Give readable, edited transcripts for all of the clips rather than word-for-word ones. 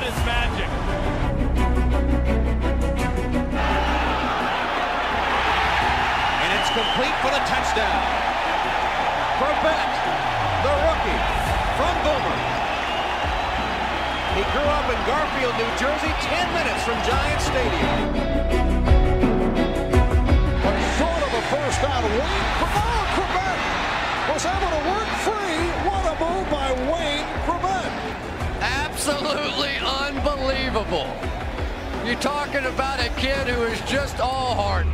his magic. And it's complete for the touchdown. Corbett, the rookie from Boomer. He grew up in Garfield, New Jersey, 10 minutes from Giant Stadium. But short of a first down, Corbett was able to work free. What a move by Wayne Corbett. Absolutely unbelievable. You're talking about a kid who is just all heart.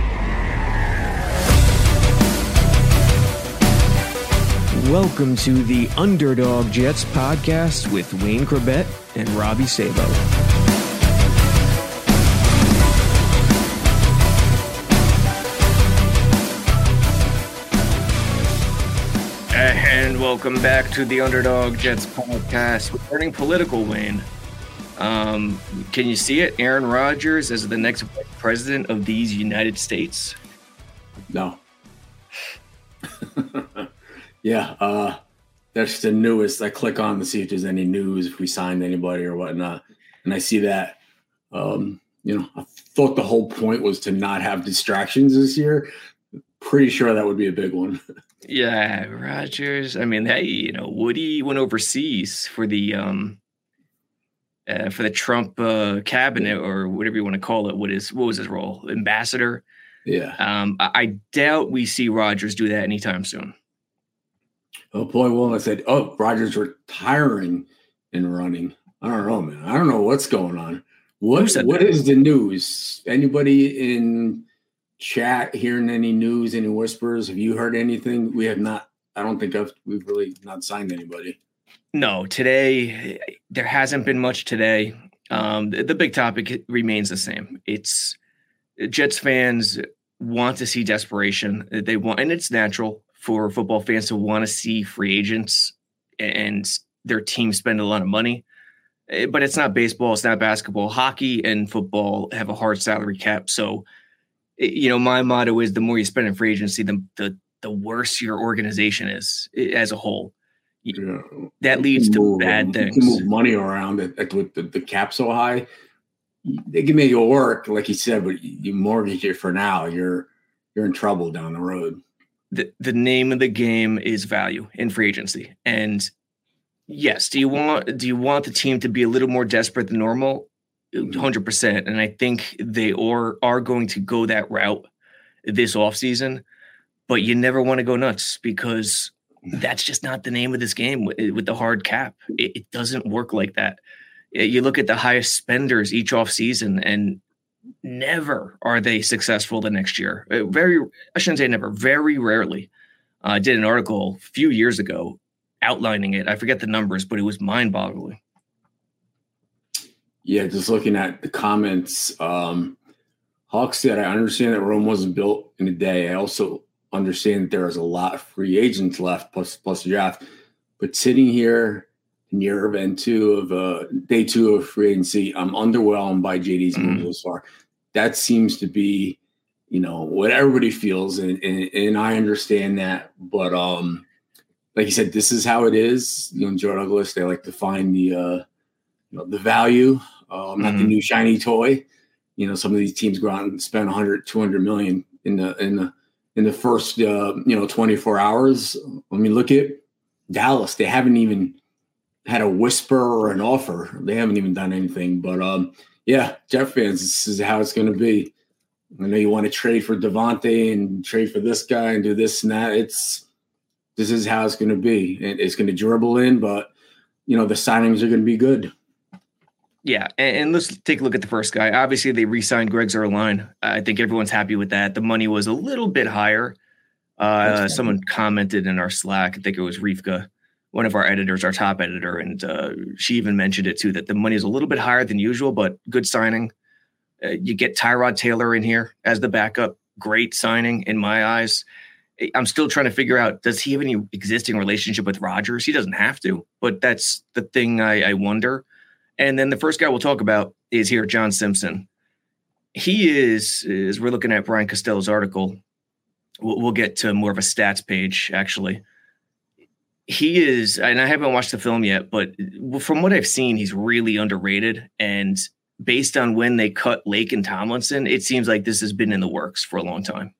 Welcome to the Underdog Jets podcast with Wayne Corbett and Robbie Sabo. And welcome back to the Underdog Jets podcast. We're turning political, Wayne. Can you see it? Aaron Rodgers as the next president of these United States? No. Yeah, that's the newest. I click on to see if there's any news, if we signed anybody or whatnot, and I see that. I thought the whole point was to not have distractions this year. Pretty sure that would be a big one. Yeah, Rodgers. I mean, hey, Woody went overseas for the Trump cabinet or whatever you want to call it. What was his role? Ambassador. Yeah. I doubt we see Rodgers do that anytime soon. Oh boy, well, I said, Rodgers retiring and running. I don't know, man. I don't know what's going on. What is the news? Anybody in chat hearing any news, any whispers? Have you heard anything? We have not. I don't think we've really not signed anybody. No, today there hasn't been much today. The big topic remains the same. It's Jets fans want to see desperation. They want, and it's natural for football fans to want to see free agents and their team spend a lot of money. But it's not baseball. It's not basketball. Hockey and football have a hard salary cap. So, my motto is the more you spend in free agency, the worse your organization is as a whole. Yeah. That leads to bad things. You can move money around with the cap so high. They can make it work, like you said, but you mortgage it for now. You're in trouble down the road. The name of the game is value in free agency. And yes, do you want the team to be a little more desperate than normal? 100%. And I think they are going to go that route this offseason, but you never want to go nuts because that's just not the name of this game with the hard cap. It doesn't work like that. You look at the highest spenders each offseason and never are they successful the next year. I shouldn't say never, very rarely. I did an article a few years ago outlining it. I forget the numbers, but it was mind-boggling. Yeah, just looking at the comments, Hawk said, I understand that Rome wasn't built in a day. I also understand that there is a lot of free agents left, plus the draft. But sitting here in year event day two of free agency, I'm underwhelmed by JD's move so far. That seems to be, what everybody feels, and I understand that. But like you said, this is how it is. Joe Douglas, they like to find the value, not the new shiny toy. Some of these teams go out and spend 100, 200 million in the first 24 hours. I mean, look at Dallas. They haven't even had a whisper or an offer. They haven't even done anything. But Jet fans, this is how it's going to be. I know you want to trade for Devontae and trade for this guy and do this and that. This is how it's going to be. It's going to dribble in, but the signings are going to be good. Yeah, and let's take a look at the first guy. Obviously, they re-signed Greg Zuerlein. I think everyone's happy with that. The money was a little bit higher. Someone commented in our Slack, I think it was Rivka, one of our editors, our top editor, and she even mentioned it too, that the money is a little bit higher than usual, but good signing. You get Tyrod Taylor in here as the backup. Great signing in my eyes. I'm still trying to figure out, does he have any existing relationship with Rodgers? He doesn't have to, but that's the thing I wonder. And then the first guy we'll talk about is here, John Simpson. He is, as we're looking at Brian Costello's article, we'll get to more of a stats page, actually. he is, and I haven't watched the film yet, but from what I've seen, he's really underrated. And based on when they cut Lake and Tomlinson, it seems like this has been in the works for a long time.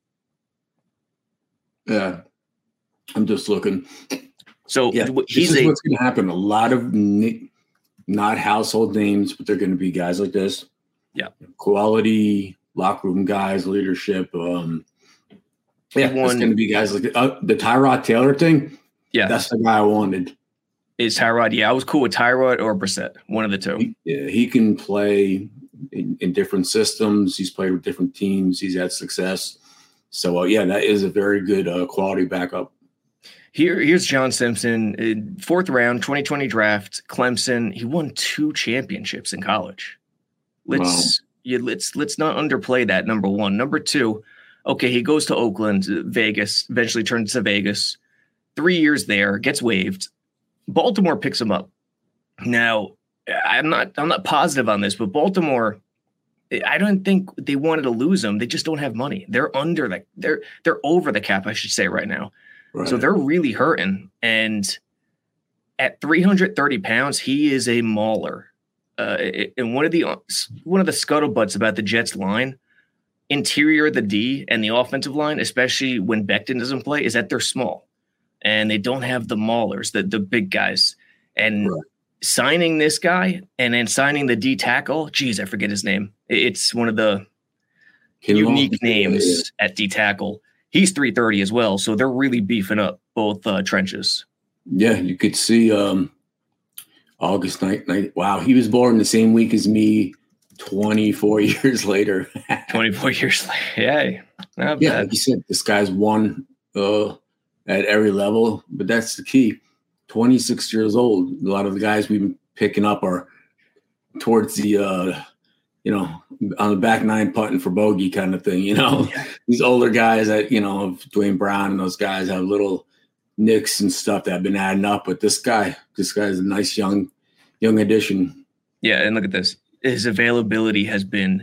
Yeah. I'm just looking. So yeah, he's what's going to happen. A lot of not household names, but they're going to be guys like this. Yeah. Quality locker room guys, leadership. It's going to be guys like the Tyrod Taylor thing. Yeah, that's the guy I wanted. Is Tyrod? Yeah, I was cool with Tyrod or Brissett, one of the two. He can play in different systems. He's played with different teams. He's had success. So that is a very good quality backup. Here's John Simpson, 4th round, 2020 draft, Clemson. He won 2 championships in college. Let's not underplay that. Number one. Number two. Okay, he goes to Oakland, Vegas. Eventually turns to Vegas. 3 years there, gets waived. Baltimore picks him up. Now, I'm not positive on this, but Baltimore, I don't think they wanted to lose him. They just don't have money. They're they're over the cap, I should say, right now. Right. So they're really hurting. And at 330 pounds, he is a mauler. And one of the scuttlebutts about the Jets line, interior of the D and the offensive line, especially when Becton doesn't play, is that they're small. And they don't have the maulers, the big guys. And signing this guy and then signing the D tackle, geez, I forget his name. It's one of the unique names at D tackle. He's 330 as well, so they're really beefing up both trenches. Yeah, you could see August 9th. Wow, he was born the same week as me 24 years later. 24 years later, yeah. Like you said, this guy's won at every level, but that's the key. 26 years old. A lot of the guys we've been picking up are towards the, on the back nine punting for bogey kind of thing, These older guys that, Dwayne Brown and those guys have little nicks and stuff that have been adding up. But this guy's a nice young addition. Yeah, and look at this. His availability has been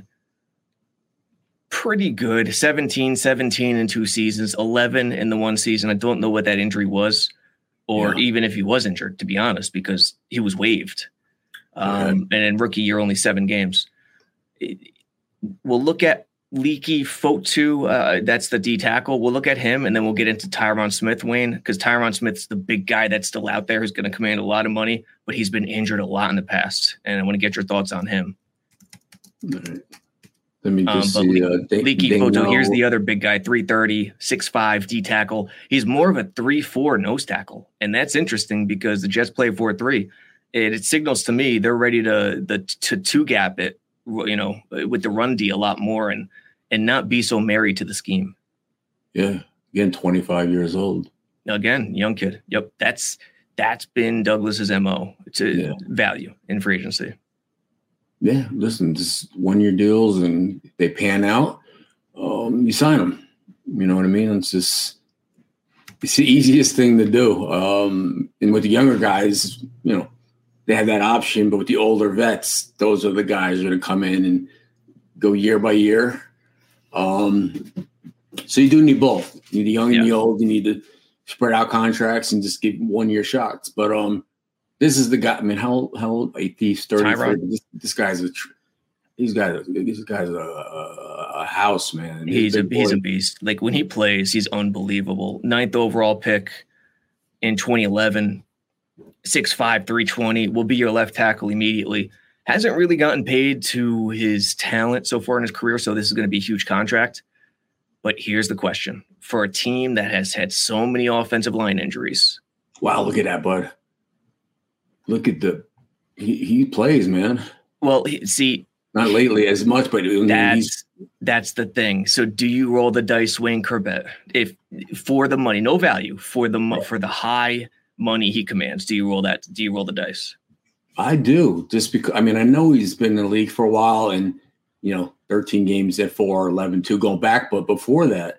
pretty good. 17 in 2 seasons, 11 in the 1 season. I don't know what that injury was, or even if he was injured, to be honest, because he was waived. And in rookie year, only 7 games. We'll look at Leaky Fotu. That's the D tackle. We'll look at him, and then we'll get into Tyron Smith, Wayne, because Tyron Smith's the big guy that's still out there who's going to command a lot of money, but he's been injured a lot in the past, and I want to get your thoughts on him. All right. Let me just see. Leaky Fotu, here's the other big guy, 330, 6'5", D tackle. He's more of a 3-4 nose tackle, and that's interesting because the Jets play 4-3. It signals to me they're ready to two-gap it, with the run D a lot more and not be so married to the scheme. Yeah. Again, 25 years old. Again, young kid. Yep. That's been Douglas's MO to value in free agency. Yeah. Listen, just 1-year deals and they pan out. You sign them. You know what I mean? It's the easiest thing to do. And with the younger guys, they have that option, but with the older vets, those are the guys that are going to come in and go year by year. So you do need both. You need the young and the old. You need to spread out contracts and just give 1-year shots. But this is the guy. I mean, how old? He's 30. This guy's a house, man. He's a beast. Like when he plays, he's unbelievable. 9th overall pick in 2011. 6'5", 320, will be your left tackle immediately. Hasn't really gotten paid to his talent so far in his career, so this is going to be a huge contract. But here's the question. For a team that has had so many offensive line injuries. Wow, look at that, bud. Look at he plays, man. Well, not lately as much, but that's the thing. So do you roll the dice, Wayne Corbett? If for the money, no value, for the high money he commands, do you roll the dice? I do, just because I know he's been in the league for a while and 13 games at 4, 11-2 going back, but before that,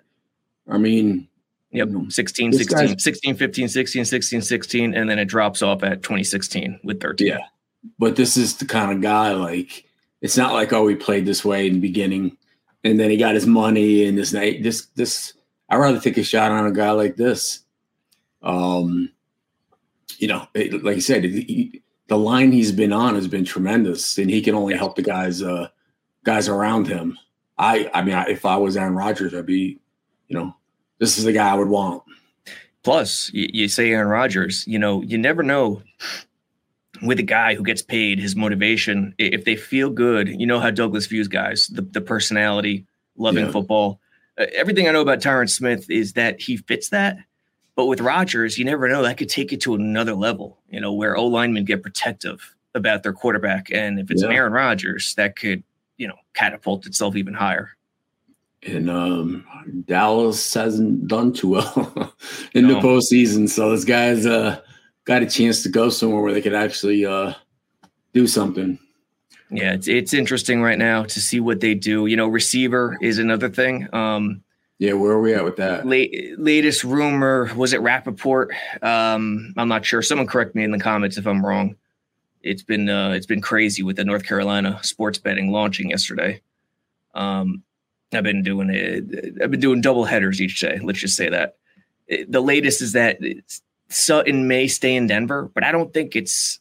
16, 15, 16, and then it drops off at 2016 with 13. Yeah. But this is the kind of guy, like, it's not like, he played this way in the beginning and then he got his money and this night. I'd rather take a shot on a guy like this. like I said, the line he's been on has been tremendous, and he can only help the guys around him. I mean, if I was Aaron Rodgers, I'd be, this is the guy I would want. Plus, you say Aaron Rodgers, you never know with a guy who gets paid, his motivation, if they feel good, how Douglas views guys, the personality, loving football. Everything I know about Tyron Smith is that he fits that. But with Rodgers, you never know. That could take it to another level, where O-linemen get protective about their quarterback. And if it's an Aaron Rodgers, that could, catapult itself even higher. And Dallas hasn't done too well in the postseason. So this guy's got a chance to go somewhere where they could actually do something. Yeah, it's interesting right now to see what they do. Receiver is another thing. Yeah, where are we at with that? Latest rumor, was it Rappaport? I'm not sure. Someone correct me in the comments if I'm wrong. It's been crazy with the North Carolina sports betting launching yesterday. I've been doing double headers each day. Let's just say that. The latest is that Sutton may stay in Denver, but I don't think it's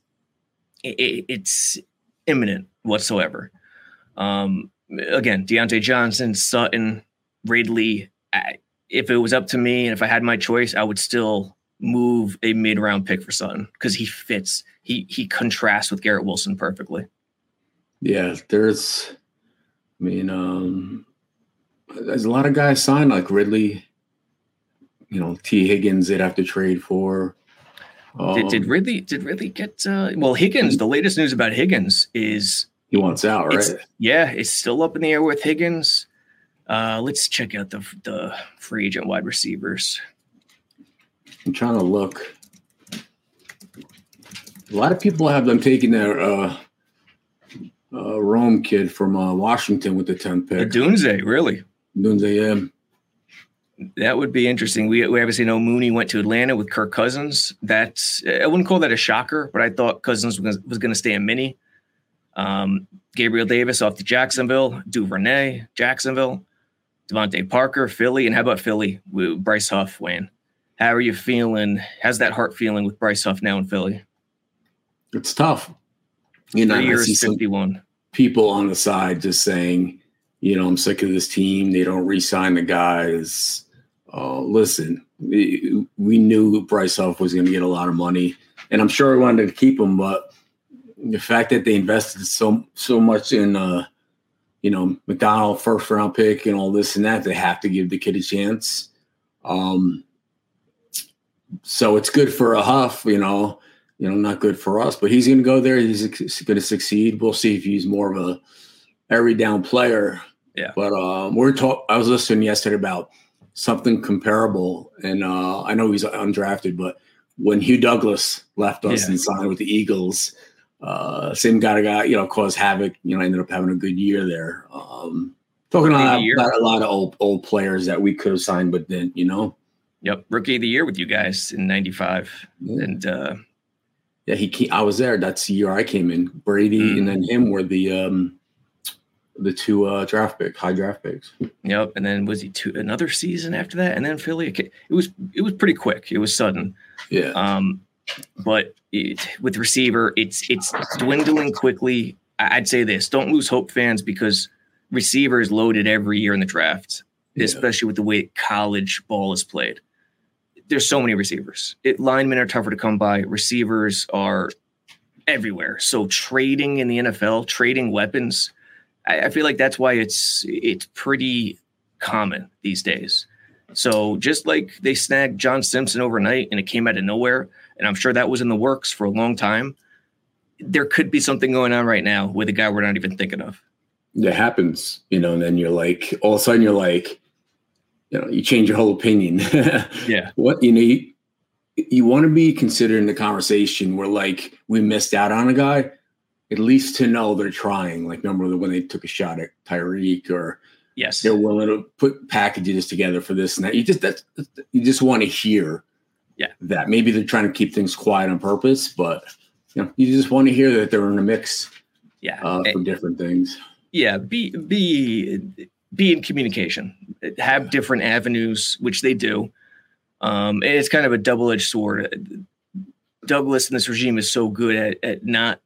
imminent whatsoever. Again, Deontay Johnson, Sutton, Ridley. If it was up to me and if I had my choice, I would still move a mid-round pick for Sutton because he fits. He contrasts with Garrett Wilson perfectly. Yeah, there's a lot of guys signed like Ridley. T. Higgins they'd have to trade for. Did Ridley get Higgins? The latest news about Higgins is he wants out, right? It's still up in the air with Higgins. Let's check out the free agent wide receivers. I'm trying to look. A lot of people have them taking their Rome kid from Washington with the 10th pick. Dunze, really? Dunze, yeah. That would be interesting. We obviously know Mooney went to Atlanta with Kirk Cousins. I wouldn't call that a shocker, but I thought Cousins was going to stay in Mini. Gabriel Davis off to Jacksonville. Duvernay, Jacksonville. Devontae Parker, Philly. And how about Philly with Bryce Huff, Wayne? How are you feeling? How's that heart feeling with Bryce Huff now in Philly? It's tough. 3 years, 51. People on the side just saying, I'm sick of this team. They don't re-sign the guys. Listen, we knew Bryce Huff was going to get a lot of money, and I'm sure we wanted to keep him. But the fact that they invested so much in, McDonald first round pick and all this and that, they have to give the kid a chance. So it's good for a Huff, not good for us, but he's going to go there. He's going to succeed. We'll see if he's more of a every down player. Yeah. But I was listening yesterday about something comparable, and I know he's undrafted, but when Hugh Douglas left us and signed with the Eagles, same guy, caused havoc. Ended up having a good year there. Talking about a lot of old players that we could have signed, but then Yep, rookie of the year with you guys in '95, and I was there. That's the year I came in. Brady and then him were the two high draft picks. Yep, and then was he another season after that, and then Philly. It was pretty quick. It was sudden. Yeah. But with receiver, it's dwindling quickly. I'd say this: don't lose hope, fans, because receiver is loaded every year in the draft, especially with the way college ball is played. There's so many receivers. Linemen are tougher to come by. Receivers are everywhere. So trading in the NFL, trading weapons, I feel like that's why it's pretty common these days. So just like they snagged John Simpson overnight and it came out of nowhere, and I'm sure that was in the works for a long time, there could be something going on right now with a guy we're not even thinking of. It happens, and then you're like, all of a sudden you're like, you change your whole opinion. Yeah. What, you want to be considered in the conversation where like we missed out on a guy, at least to know they're trying. Like remember when they took a shot at Tyreek, or they're willing to put packages together for this and that. You just want to hear that. Maybe they're trying to keep things quiet on purpose, but you just want to hear that they're in a mix for different things. Yeah. Be in communication, have different avenues, which they do. And it's kind of a double-edged sword. Douglas and this regime is so good at not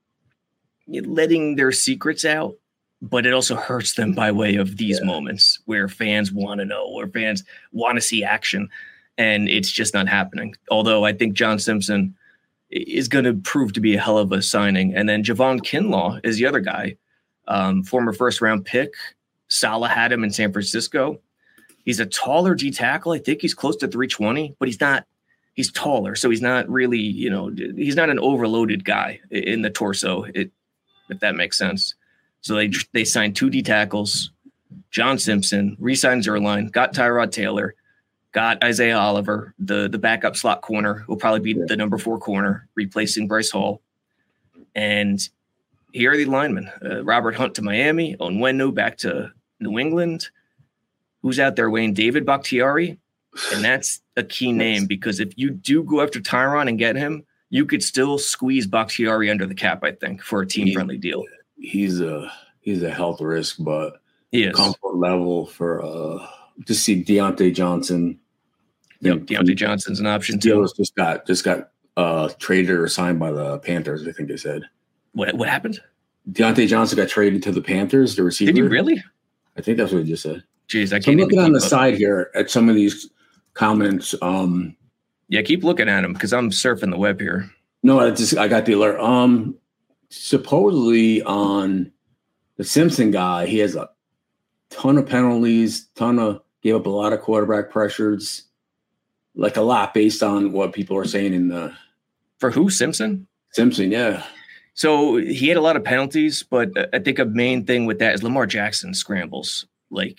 letting their secrets out, but it also hurts them by way of these moments where fans want to know, where fans want to see action, and it's just not happening. Although I think John Simpson is going to prove to be a hell of a signing. And then Javon Kinlaw is the other guy, former first-round pick. Saleh had him in San Francisco. He's a taller D tackle. I think he's close to 320, but he's taller. So he's not really, he's not an overloaded guy in the torso, if that makes sense. So they signed 2 D tackles, John Simpson, re-signed Zuerlein, got Tyrod Taylor, got Isaiah Oliver, the backup slot corner, will probably be the number 4 corner, replacing Bryce Hall. And here are the linemen. Robert Hunt to Miami, Onwenu back to New England. Who's out there, Wayne? David Bakhtiari. And that's a key name, because if you do go after Tyron and get him, you could still squeeze Bakhtiari under the cap, I think, for a team-friendly deal. He's a health risk, but he is. Comfort level for to see Deontay Johnson. Yep, Deontay Johnson's an option too. Just got traded or signed by the Panthers, I think they said. What happened? Deontay Johnson got traded to the Panthers, the receiver. Did he really? I think that's what he just said. Jeez, I can't. So I'm looking on the side here at some of these comments. Yeah, keep looking at them, because I'm surfing the web here. No, I got the alert. Supposedly on the Simpson guy, he has a ton of penalties, gave up a lot of quarterback pressures, like a lot based on what people are saying in the. For who, Simpson? Simpson, yeah. So he had a lot of penalties, but I think a main thing with that is Lamar Jackson scrambles. Like,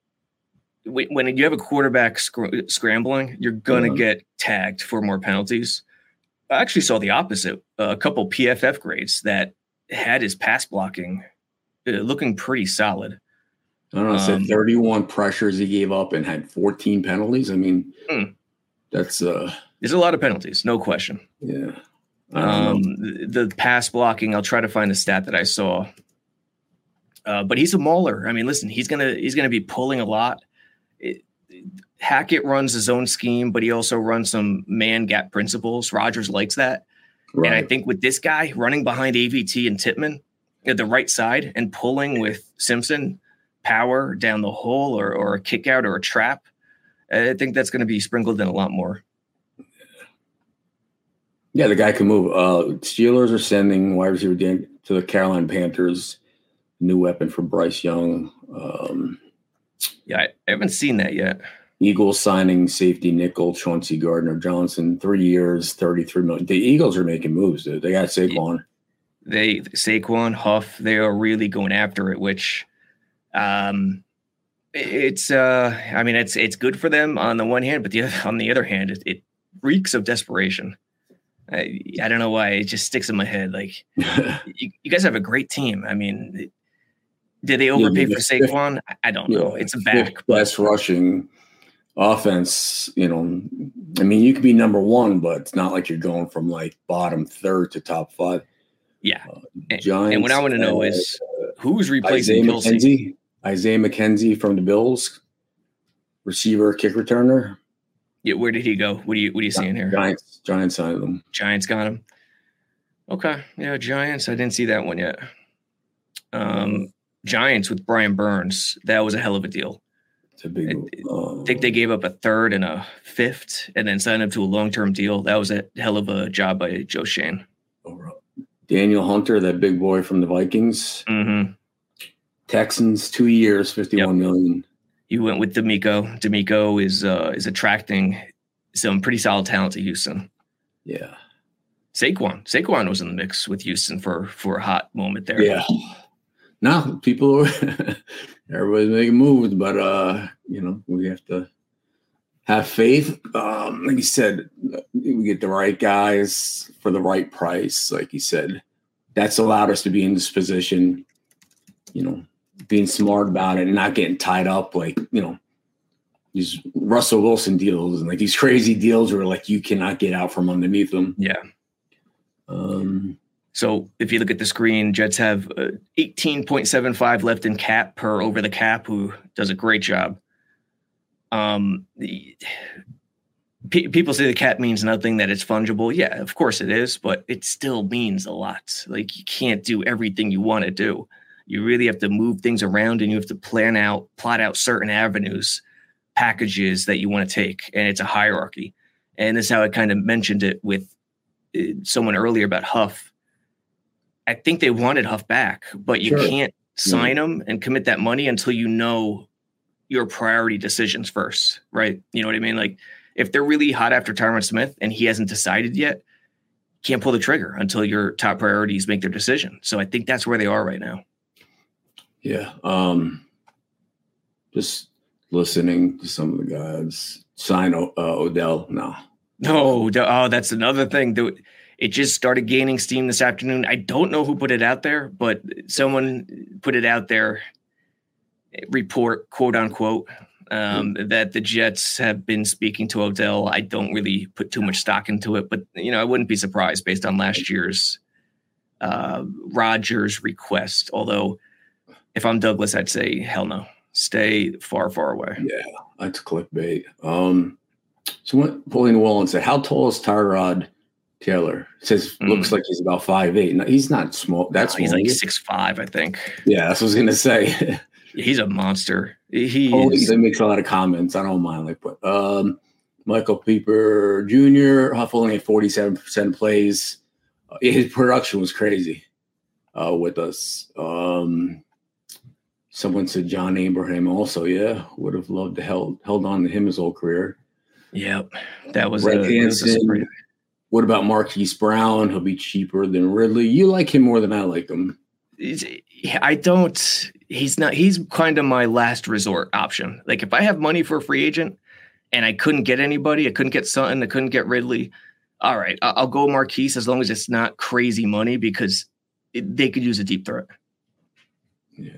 when you have a quarterback scrambling, you're going to get tagged for more penalties. I actually saw the opposite. A couple PFF grades that had his pass blocking looking pretty solid. I don't know. I said 31 pressures he gave up and had 14 penalties. I mean, that's there's a lot of penalties, no question. Yeah. The pass blocking, I'll try to find a stat that I saw. But he's a mauler. I mean, listen, he's gonna be pulling a lot. Hackett runs his own scheme, but he also runs some man gap principles. Rodgers likes that. Right. And I think with this guy running behind AVT and Tippmann at the right side and pulling with Simpson, power down the hole or a kick out or a trap, I think that's going to be sprinkled in a lot more. Yeah, the guy can move. Steelers are sending wide receiver to the Carolina Panthers. New weapon for Bryce Young. Yeah, I haven't seen that yet. Eagles signing safety nickel Chauncey Gardner-Johnson, 3 years, $33 million. The Eagles are making moves, dude. They got Saquon. Saquon, Huff, they are really going after it, which it's good for them on the one hand, but on the other hand, it reeks of desperation. I don't know why, it just sticks in my head. Like, you guys have a great team. I mean, did they overpay for Saquon? I don't know. It's a back. Best rushing offense, I mean, you could be number 1, but it's not like you're going from like bottom 3rd to top 5. Yeah. Giants, and what I want to know is who's replacing Kelce? Isaiah McKenzie from the Bills, receiver, kick returner. Yeah, where did he go? What are you seeing here? Giants signed him. Giants got him. Okay. Yeah, Giants. I didn't see that one yet. Giants with Brian Burns. That was a hell of a deal. It's a big I think they gave up a 3rd and a 5th and then signed him to a long-term deal. That was a hell of a job by Joe Schoen. Daniel Hunter, that big boy from the Vikings. Mm-hmm. Texans, 2 years, $51 million. You went with D'Amico. D'Amico is attracting some pretty solid talent to Houston. Yeah. Saquon was in the mix with Houston for a hot moment there. Yeah. Now everybody's making moves, but we have to have faith. Like you said, we get the right guys for the right price. Like you said, that's allowed us to be in this position, being smart about it and not getting tied up like, these Russell Wilson deals and like these crazy deals where like you cannot get out from underneath them. Yeah. So if you look at the screen, Jets have 18.75 left in cap per over the cap, who does a great job. people say the cap means nothing, that it's fungible. Yeah, of course it is, but it still means a lot. Like, you can't do everything you want to do. You really have to move things around, and you have to plot out certain avenues, packages that you want to take. And it's a hierarchy. And this is how I kind of mentioned it with someone earlier about Huff. I think they wanted Huff back, but you can't sign him and commit that money until you know your priority decisions first, right? You know what I mean? Like, if they're really hot after Tyron Smith and he hasn't decided yet, can't pull the trigger until your top priorities make their decision. So I think that's where they are right now. Yeah. Just listening to some of the guys sign Odell. No. Oh, that's another thing. It just started gaining steam this afternoon. I don't know who put it out there, but someone put it out there, report, quote unquote, that the Jets have been speaking to Odell. I don't really put too much stock into it, but I wouldn't be surprised based on last year's Rodgers request. Although if I'm Douglas, I'd say, hell no, stay far, far away. Yeah, that's clickbait. Someone pulling the wall and said, how tall is Tyrod Taylor? Says looks like he's about 5'8". No, he's not small. He's like 6'5", I think. Yeah, that's what I was gonna say. He's a monster. He makes a lot of comments. I don't mind. Michael Pieper Jr. Huff only had 47% plays. His production was crazy with us. Someone said John Abraham also. Yeah, would have loved to held on to him his whole career. Yep, that was Red Hansen. What about Marquise Brown? He'll be cheaper than Ridley. You like him more than I like him. I don't. He's not. He's kind of my last resort option. Like, if I have money for a free agent and I couldn't get anybody, I couldn't get Sutton, I couldn't get Ridley. All right, I'll go Marquise as long as it's not crazy money, because they could use a deep threat. Yeah.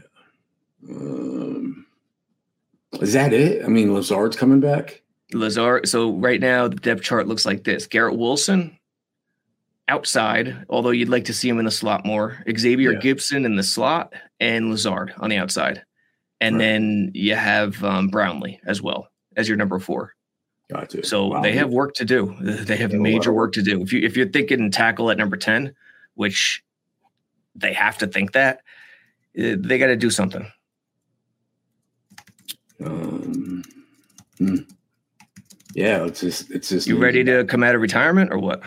Is that it? I mean, Lazard's coming back. Lazard. So right now the depth chart looks like this: Garrett Wilson outside, although you'd like to see him in the slot more. Xavier Gibson in the slot, and Lazard on the outside. And then you have Brownlee as well as your number 4. Gotcha. So they have work to do. They have major work to do. If you're thinking tackle at number 10, which they have to think that, they got to do something. Yeah, it's just. You ready to come out of retirement or what?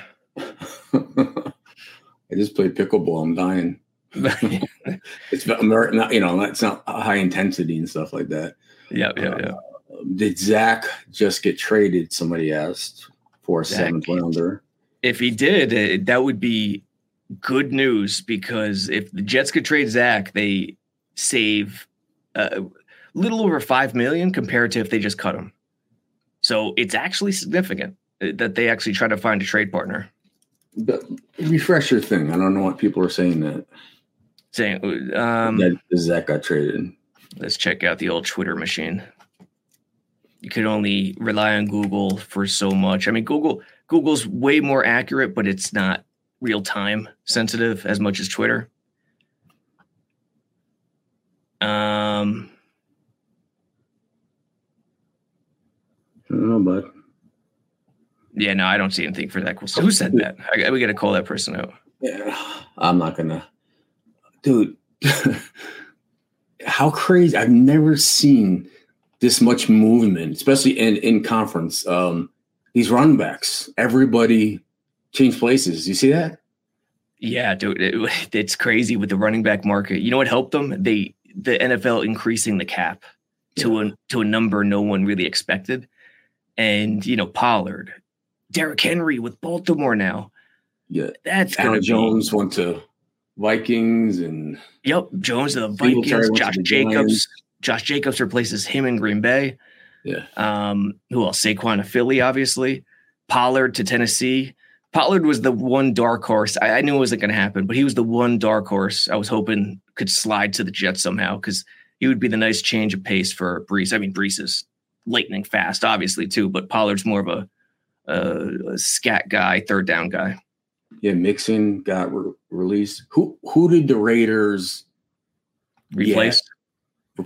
I just played pickleball. I'm dying. It's not, it's not high intensity and stuff like that. Yeah. Did Zach just get traded? Somebody asked for a 7th rounder. If he did, that would be good news, because if the Jets could trade Zach, they save a little over $5 million compared to if they just cut him. So it's actually significant that they actually try to find a trade partner. But refresh your thing. I don't know what people are saying that Zach got traded. Let's check out the old Twitter machine. You could only rely on Google for so much. I mean, Google's way more accurate, but it's not real time sensitive as much as Twitter. I don't know, bud. Yeah, no, I don't see anything for that. Who said that? We got to call that person out. Yeah, I'm not gonna. Dude, how crazy! I've never seen this much movement, especially in conference. These running backs, everybody changed places. You see that? Yeah, dude, it's crazy with the running back market. You know what helped them? The NFL increasing the cap to a number no one really expected. And, Pollard, Derrick Henry with Baltimore now. Yeah. That's Aaron Jones went to Vikings and. Yep. Jones to the Vikings. Josh Jacobs. Josh Jacobs replaces him in Green Bay. Yeah. Who else? Saquon to Philly, obviously. Pollard to Tennessee. Pollard was the one dark horse. I knew it wasn't going to happen, but he was the one dark horse I was hoping could slide to the Jets somehow, because he would be the nice change of pace for Brees. I mean, Brees is lightning fast, obviously, too, but Pollard's more of a scat guy, third down guy. Yeah, Mixon got released. Who did the Raiders replace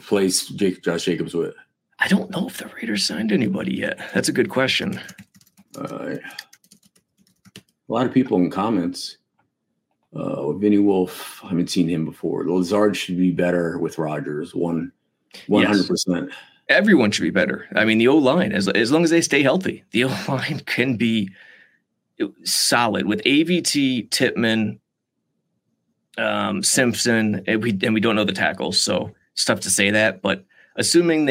Josh Jacobs with? I don't know if the Raiders signed anybody yet. That's a good question. A lot of people in comments. Vinny Wolf, I haven't seen him before. Lazard should be better with Rodgers. 100%. Yes. Everyone should be better. I mean, the O-line, as long as they stay healthy, the O-line can be solid with AVT, Tippmann, Simpson, and we don't know the tackles, so it's tough to say that. But assuming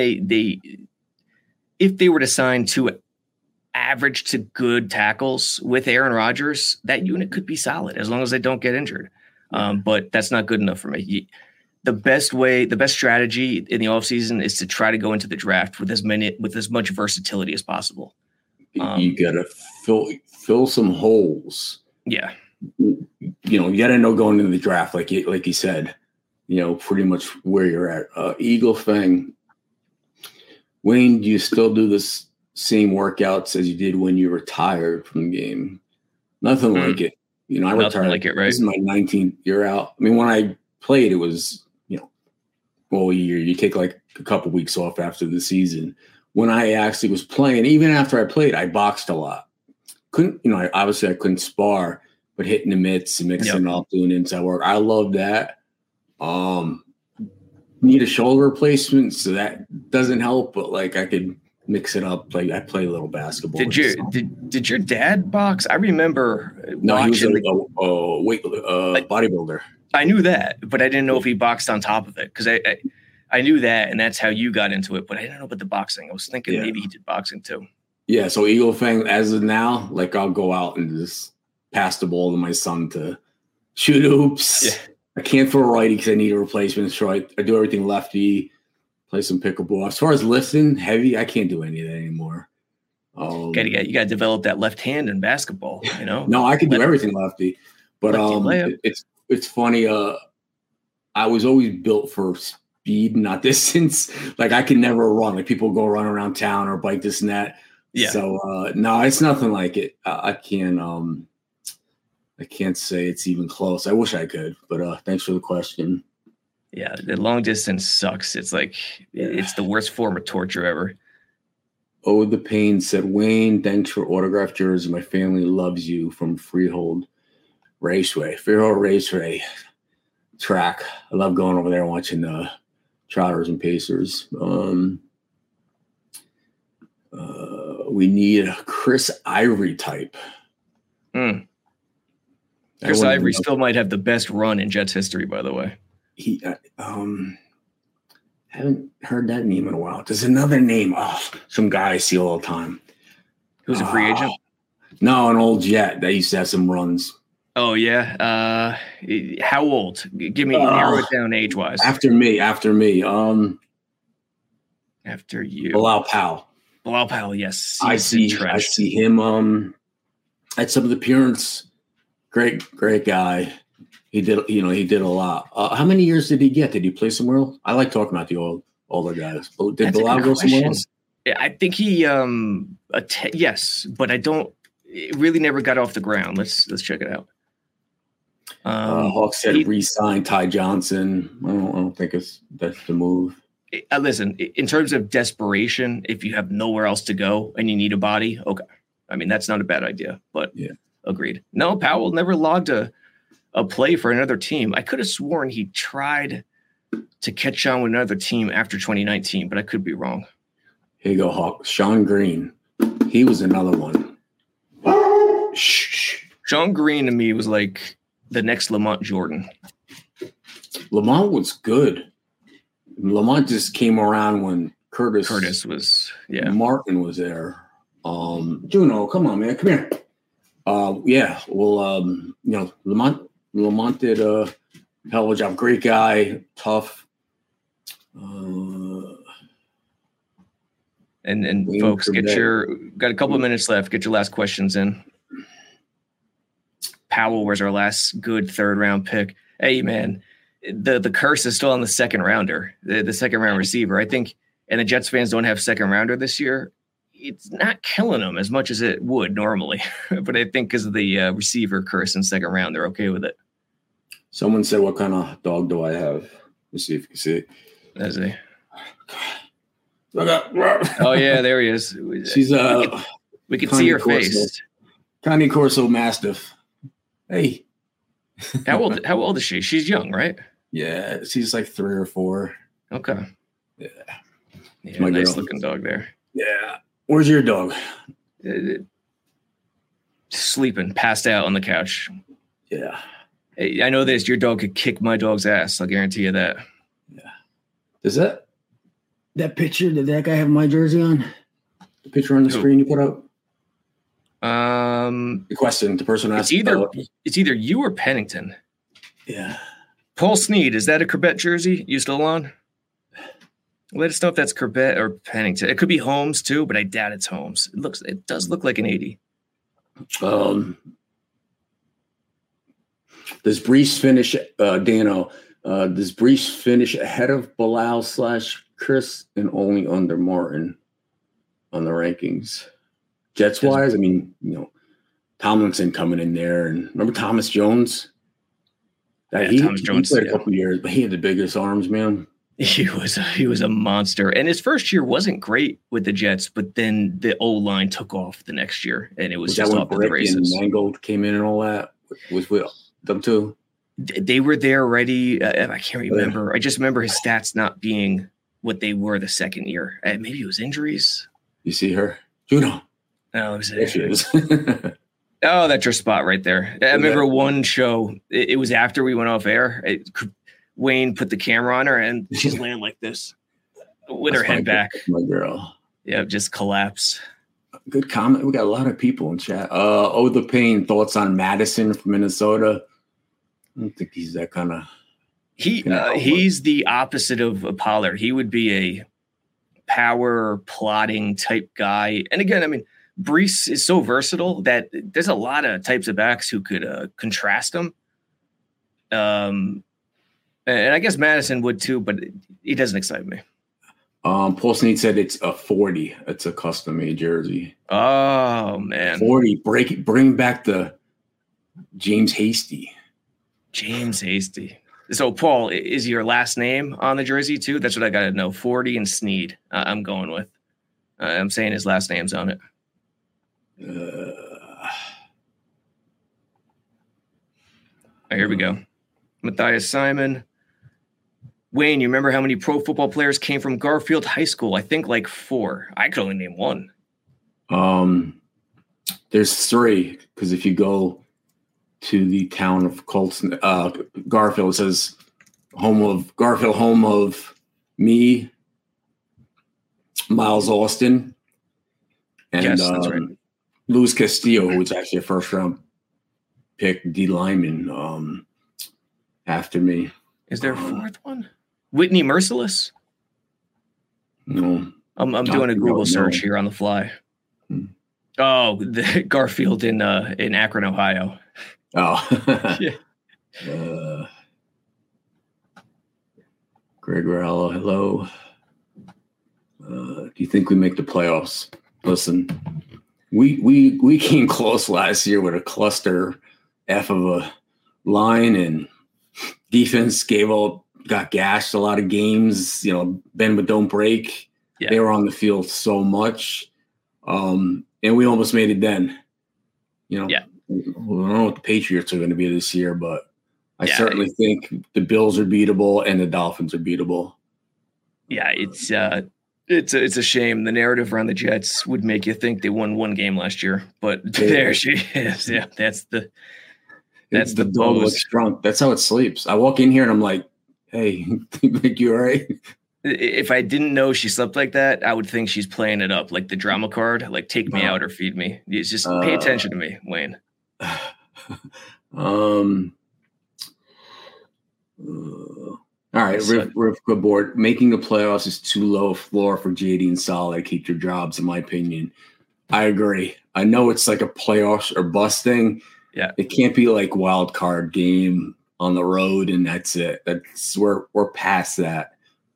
if they were to sign 2 average to good tackles with Aaron Rodgers, that unit could be solid as long as they don't get injured. But that's not good enough for me. The best strategy in the offseason is to try to go into the draft with as much versatility as possible. You gotta fill some holes. Yeah. You gotta know going into the draft, like you said, pretty much where you're at. Eagle Fang, Wayne, do you still do this same workouts as you did when you retired from the game? Nothing like it. I retired. Like it, right? This is my 19th year out. I mean, when I played, it was, a year. You take like a couple weeks off after the season. When I actually was playing, even after I played, I boxed a lot. Obviously I couldn't spar, but hitting the mitts and mixing up, doing inside work. I love that. Need a shoulder replacement, so that doesn't help, but like I could mix it up. Like I play a little basketball. Did your dad box? I remember. No, he was a bodybuilder. I knew that, but I didn't know if he boxed on top of it because I knew that, and that's how you got into it. But I didn't know about the boxing. I was thinking maybe he did boxing too. Yeah. So Eagle Fang, as of now, like I'll go out and just pass the ball to my son to shoot hoops. Yeah. I can't throw righty because I need a replacement. So I do everything lefty. Play some pickleball. As far as lifting heavy, I can't do any of that anymore. You got to develop that left hand in basketball. No, I can do everything lefty, but it's funny. I was always built for speed, not distance. Like I can never run. Like people go run around town or bike this and that. Yeah. So no, it's nothing like it. I can't say it's even close. I wish I could, but thanks for the question. Yeah, the long distance sucks. It's like it's the worst form of torture ever. Oh, the Pain said, Wayne, thanks for autographed jersey. My family loves you from Freehold Raceway. Freehold Raceway track. I love going over there and watching the Trotters and Pacers. We need a Chris Ivory type. Chris Ivory still might have the best run in Jets history, by the way. He haven't heard that name in a while. There's another name. Some guy I see all the time. Who's a free agent? No, an old Jet that used to have some runs. Oh yeah. How old? Give me narrow it down age wise. After me. After you. Bilal Powell. Bilal Powell. Yes. I see him. At some of the appearance. Great guy. He did a lot. How many years did he get? Did he play somewhere else? I like talking about the older guys. Did Bilal go somewhere else? Yeah, I think he yes, but it really never got off the ground. Let's check it out. Hawks said re-sign Ty Johnson. I don't think that's the move. Listen, in terms of desperation, if you have nowhere else to go and you need a body, okay. I mean, that's not a bad idea, but yeah, agreed. No, Powell never logged a play for another team. I could have sworn he tried to catch on with another team after 2019, but I could be wrong. Here you go, Hawk. Sean Green. He was another one. Sean Green to me was like the next Lamont Jordan. Lamont was good. Lamont just came around when Curtis was, Martin was there. Juno, come on, man. Come here. Lamont did a hell of a job. Great guy, tough. And folks, got a couple of minutes left. Get your last questions in. Powell was our last good third round pick. Hey man, the curse is still on the second rounder, the second round receiver. I think, and the Jets fans don't have second rounder this year. It's not killing them as much as it would normally, but I think because of the receiver curse in second round, they're okay with it. Someone said, "What kind of dog do I have?" Let's see if you can see it. That's it. Oh yeah, there he is. She's We could see her face. Cane Corso Mastiff. Hey. How old is she? She's young, right? Yeah, she's like 3 or 4. Okay. Yeah. Nice looking dog there. Yeah. Where's your dog? Sleeping, passed out on the couch. Yeah. Hey, I know this. Your dog could kick my dog's ass. I'll guarantee you that. Yeah. Does that picture, did that guy have my jersey on? The picture on the screen you put up? The question, the person asked. It's either you or Pennington. Yeah. Paul Sneed, is that a Corbett jersey you still on? Let us know if that's Corbett or Pennington. It could be Holmes too, but I doubt it's Holmes. It does look like an 80. Does Brees finish, Dano? Does Brees finish ahead of Bilal / Chris and only under Martin on the rankings? Jets wise, I mean, Tomlinson coming in there, and remember Thomas Jones? Thomas Jones played a couple years, but he had the biggest arms, man. He was a monster, and his first year wasn't great with the Jets, but then the O-line took off the next year, and it was just off to the races. And Mangold came in and all that was with them too. They were there already. I can't remember. I just remember his stats not being what they were the second year. Maybe it was injuries. You see her, Juno. No, it was injuries. Oh, that's your spot right there. I remember one show. It was after we went off air. Wayne put the camera on her, and she's laying like this with her head back. My girl. Yeah, just collapse. Good comment. We got a lot of people in chat. The Pain, thoughts on Madison from Minnesota? I don't think he's that kind of. He's the opposite of Pollard. He would be a power plotting type guy. And again, I mean, Brees is so versatile that there's a lot of types of backs who could contrast him. And I guess Madison would too, but he doesn't excite me. Paul Snead said it's a 40. It's a custom-made jersey. Oh, man. 40. Bring back the James Hasty. James Hasty. So, Paul, is your last name on the jersey too? That's what I got to know. 40 and Snead. I'm going with. I'm saying his last name's on it. Here we go. Matthias Simon. Wayne, you remember how many pro football players came from Garfield High School? I think like 4. I could only name 1. There's 3, because if you go to the town of Colton, Garfield, it says home of me, Miles Austin, and yes, that's right. Luis Castillo, who was actually a first-round pick, D lineman, after me. Is there a 4th one? Whitney Merciless? No. I'm doing a Google search here on the fly. Oh, the Garfield in Akron, Ohio. Oh. Yeah. Greg Rallo, hello. Do you think we make the playoffs? Listen, we came close last year with a cluster F of a line, and defense got gashed a lot of games, bend but don't break. Yeah. They were on the field so much. And we almost made it then. Yeah. I don't know what the Patriots are going to be this year, but I certainly think the Bills are beatable and the Dolphins are beatable. Yeah, it's a shame. The narrative around the Jets would make you think they won 1 game last year, but there she is. Yeah, that's the dog looks drunk. That's how it sleeps. I walk in here and I'm like, hey, think you all right? If I didn't know she slept like that, I would think she's playing it up like the drama card, like take me out or feed me. It's just pay attention to me, Wayne. All right, Riff good board. Making the playoffs is too low a floor for JD and Saleh to keep their jobs, in my opinion. I agree. I know it's like a playoffs or bust thing. Yeah, it can't be like wild card game on the road and that's it. We're past that.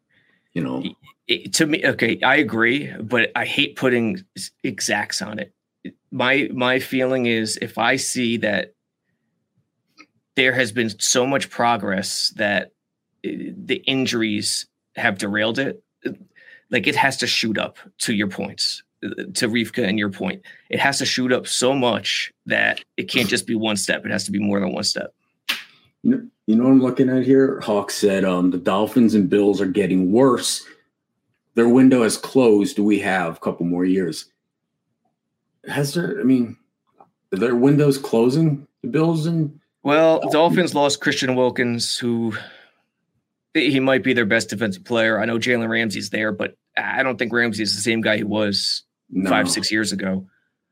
To me, okay, I agree, but I hate putting exacts on it. My feeling is if I see that there has been so much progress that the injuries have derailed it, like it has to shoot up to your points. to Rivka and your point. It has to shoot up so much that it can't just be one step. It has to be more than one step. You know what I'm looking at here? Hawk said the Dolphins and Bills are getting worse. Their window has closed. Do we have a couple more years? Are their windows closing, the Bills? Well, the Dolphins lost Christian Wilkins, who he might be their best defensive player. I know Jalen Ramsey's there, but I don't think Ramsey is the same guy he was 5-6 years ago.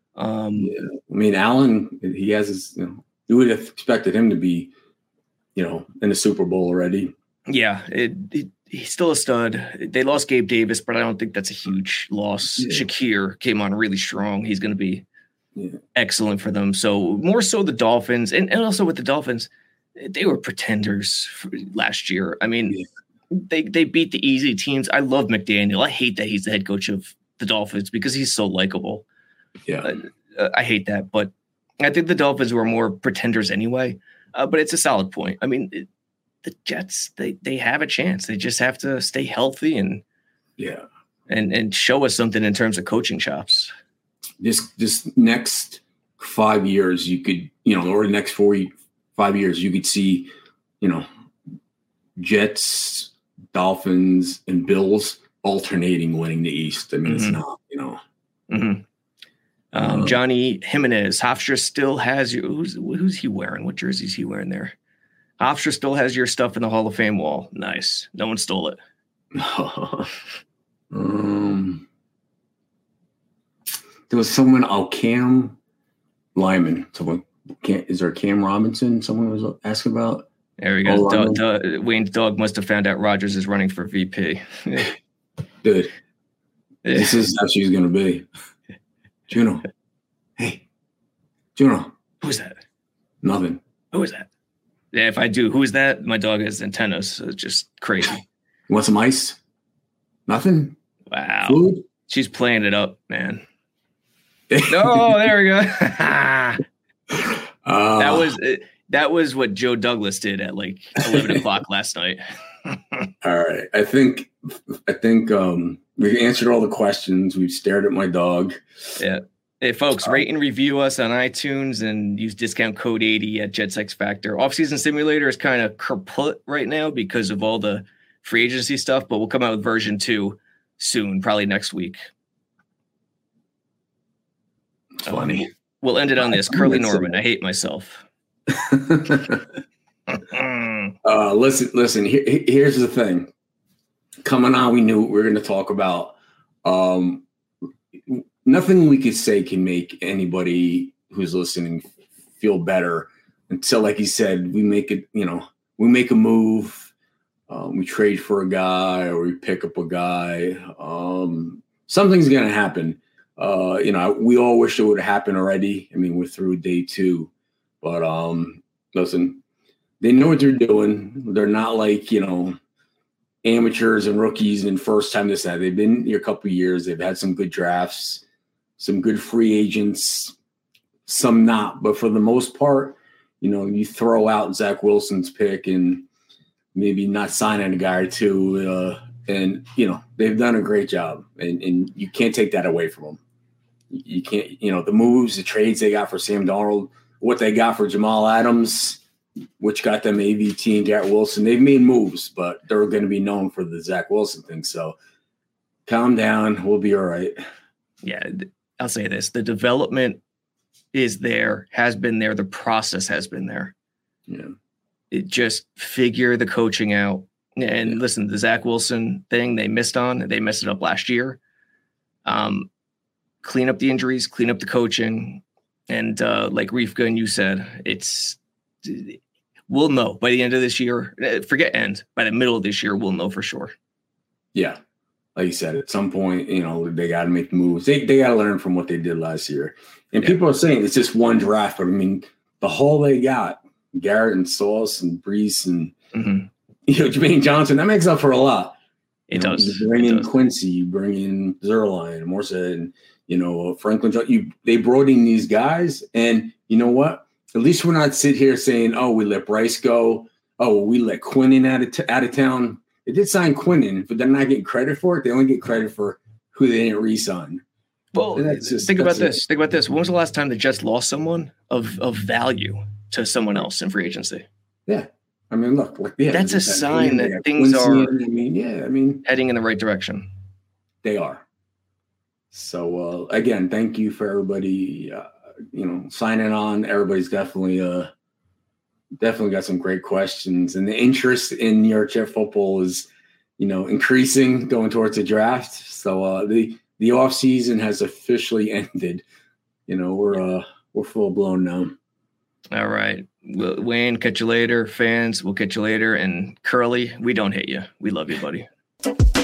Allen, he has his, you would have expected him to be, in the Super Bowl already. Yeah, he's still a stud. They lost Gabe Davis, but I don't think that's a huge loss. Yeah. Shakir came on really strong. He's going to be excellent for them. So more so the Dolphins, and also with the Dolphins, they were pretenders last year. I mean, they beat the easy teams. I love McDaniel. I hate that he's the head coach of the Dolphins because he's so likable. Yeah, I hate that, but I think the Dolphins were more pretenders anyway. But it's a solid point. I mean, the Jets, they have a chance. They just have to stay healthy and show us something in terms of coaching chops. This next 5 years, you could, or the next 5 years, you could see, Jets, Dolphins, and Bills alternating winning the East. I mean, it's not, Mm-hmm. Johnny Jimenez, Hofstra still has your. Who's he wearing? What jersey is he wearing there? Hofstra still has your stuff in the Hall of Fame wall. Nice. No one stole it. There was someone. Cam Lyman. Someone. Is there Cam Robinson? Someone was asking about. There we go. Wayne's dog must have found out Rodgers is running for VP. Dude, this is how she's gonna be. Juno. Hey. Juno. Who's that? Nothing. Who is that? Yeah, if I do, who is that? My dog has antennas. So it's just crazy. You want some ice? Nothing? Wow. Food? She's playing it up, man. No, there we go. That was what Joe Douglas did at like 11 o'clock last night. All right. I think we've answered all the questions. We've stared at my dog. Yeah. Hey, folks, rate and review us on iTunes and use discount code 80 at Jets X Factor. Offseason Simulator is kind of kaput right now because of all the free agency stuff, but we'll come out with version 2 soon, probably next week. It's funny. We'll end it on this. Curly Norman. I hate myself. Listen. Here's the thing. Coming on, we knew we were going to talk about. Nothing we could say can make anybody who's listening feel better until, like you said, we make it. We make a move. We trade for a guy or we pick up a guy. Something's going to happen. We all wish it would have happened already. I mean, we're through day 2. But listen, they know what they're doing. They're not like, amateurs and rookies and first time this, that. They've been here a couple of years. They've had some good drafts, some good free agents, some not. But for the most part, you throw out Zach Wilson's pick and maybe not signing a guy or two. And they've done a great job. And you can't take that away from them. You can't, the moves, the trades they got for Sam Darnold, what they got for Jamal Adams, which got them AVT and Garrett Wilson. They've made moves, but they're going to be known for the Zach Wilson thing. So calm down. We'll be all right. Yeah, I'll say this. The development is there, has been there. The process has been there. Yeah. It just figure the coaching out. And listen, the Zach Wilson thing they missed on, they messed it up last year. Clean up the injuries, clean up the coaching. And like Rivka and you said, we'll know by the end of this year. Forget end. By the middle of this year, we'll know for sure. Yeah. Like you said, at some point, they got to make moves. They got to learn from what they did last year. And people are saying it's just one draft. But, I mean, the whole they got, Garrett and Sauce and Brees and, Jermaine Johnson, that makes up for a lot. It does. You bring in Quincy, you bring in Zerline, Morstead, and, Franklin. They brought in these guys. And you know what? At least we're not sitting here saying, oh, we let Bryce go. Oh, we let Quinnen out of town. They did sign Quinnen, but they're not getting credit for it. They only get credit for who they didn't re-sign. Well, think about this. Think about this. When was the last time the Jets lost someone of value to someone else in free agency? Yeah. I mean, look, that's a sign that things are heading in the right direction. They are. So, again, thank you for everybody, signing on. Everybody's definitely got some great questions. And the interest in New York Jet football is, increasing going towards the draft. So the off season has officially ended. We're full blown now. All right. Wayne, catch you later. Fans, we'll catch you later. And Curly, we don't hate you. We love you, buddy.